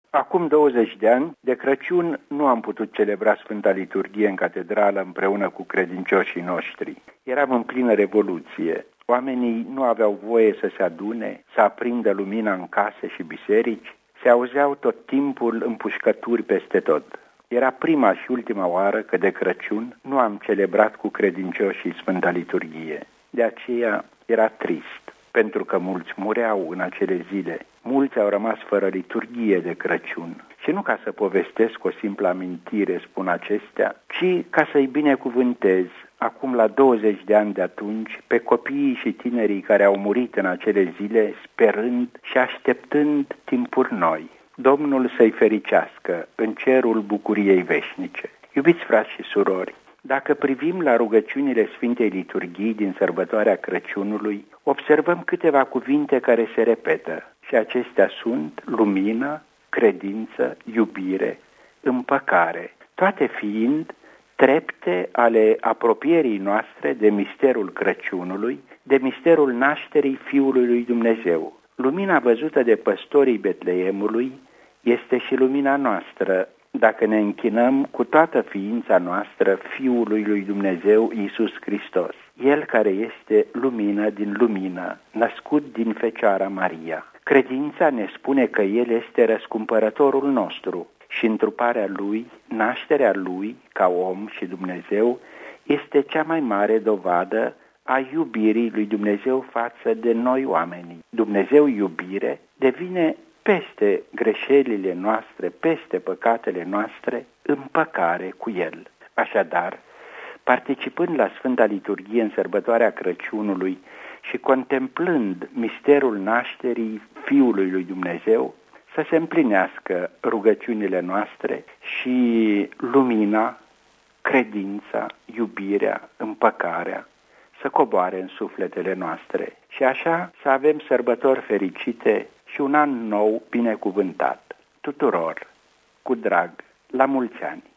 Acum 20 de ani, de Crăciun, nu am putut celebra Sfânta Liturghie în catedrală împreună cu credincioșii noștri. Eram în plină revoluție. Oamenii nu aveau voie să se adune, să aprindă lumina în case și biserici. Se auzeau tot timpul împușcături peste tot. Era prima și ultima oară că de Crăciun nu am celebrat cu credincioșii Sfânta Liturghie. De aceea era trist, pentru că mulți mureau în acele zile. Mulți au rămas fără liturghie de Crăciun. Și nu ca să povestesc o simplă amintire, spun acestea, ci ca să-i binecuvântez, acum la 20 de ani de atunci, pe copiii și tinerii care au murit în acele zile, sperând și așteptând timpuri noi. Domnul să-i fericească în cerul bucuriei veșnice. Iubiți frați și surori, dacă privim la rugăciunile Sfintei Liturghii din sărbătoarea Crăciunului, observăm câteva cuvinte care se repetă și acestea sunt lumină, credință, iubire, împăcare, toate fiind trepte ale apropierii noastre de misterul Crăciunului, de misterul nașterii Fiului lui Dumnezeu. Lumina văzută de păstorii Betleemului este și lumina noastră, dacă ne închinăm cu toată ființa noastră Fiului lui Dumnezeu Iisus Hristos, El care este lumină din lumină, născut din Fecioara Maria. Credința ne spune că El este răscumpărătorul nostru și întruparea Lui, nașterea Lui ca om și Dumnezeu, este cea mai mare dovadă a iubirii lui Dumnezeu față de noi oamenii. Dumnezeu iubire devine peste greșelile noastre, peste păcatele noastre, împăcare cu El. Așadar, participând la Sfânta Liturghie în sărbătoarea Crăciunului și contemplând misterul nașterii Fiului lui Dumnezeu, să se împlinească rugăciunile noastre și lumina, credința, iubirea, împăcarea să coboare în sufletele noastre și așa să avem sărbători fericite și un an nou binecuvântat. Tuturor, cu drag, la mulți ani!